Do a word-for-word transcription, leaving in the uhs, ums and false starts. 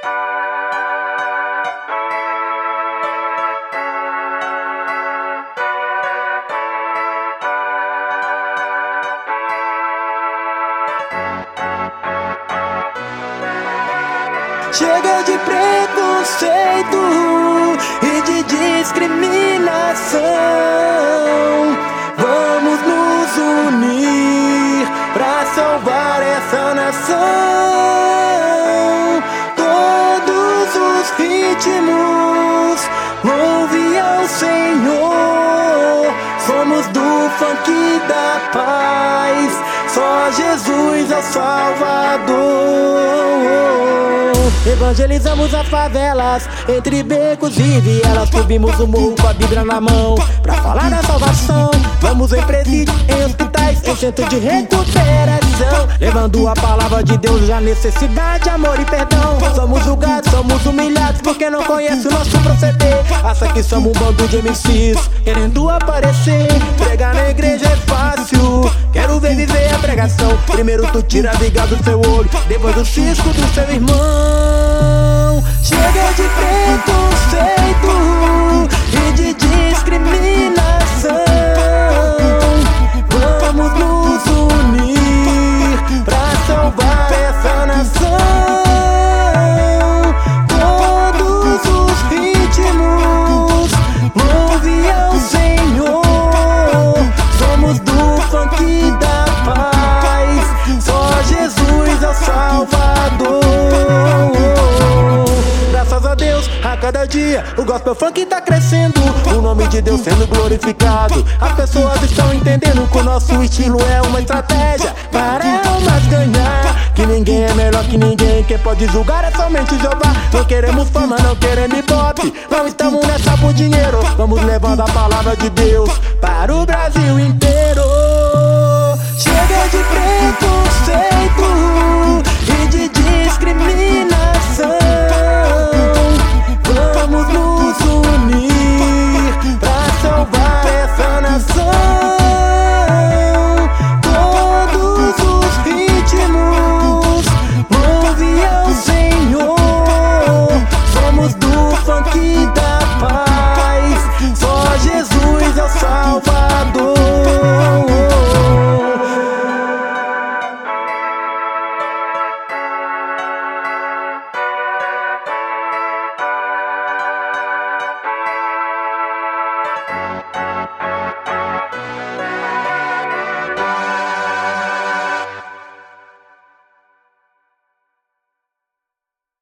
Chega de preconceito e de discriminação. Vamos nos unir pra salvar essa nação. Todos os ritmos louve ao Senhor. Somos do funk da paz, só Jesus é o Salvador. Evangelizamos as favelas, entre becos e vielas. Subimos o morro com a Bíblia na mão pra falar da salvação. Vamos em presídio, em hospitais, em centro de recuperação, levando a palavra de Deus, a necessidade, amor e perdão. Somos julgados, somos humilhados porque não conhece o nosso proceder. Acha que somos um bando de M Cs querendo aparecer. Pregar na igreja é fácil, quero ver viver a pregação. Primeiro tu tira a viga do seu olho, depois o cisco do seu irmão. Chega de preconceito e de discriminação. Vamos nos unir pra salvar essa nação. Todos os ritmos louve ao Senhor. Somos do funk da paz, só Jesus é o Salvador. Graças a Deus, a cada dia o gospel funk tá crescendo, o nome de Deus sendo glorificado. As pessoas estão entendendo que o nosso estilo é uma estratégia para almas ganhar. Que ninguém é melhor que ninguém, quem pode julgar é somente Jeová. Não queremos fama, não queremos ibope, não estamos nessa por dinheiro. Vamos levando a palavra de Deus para o Brasil inteiro. Chega de preconceito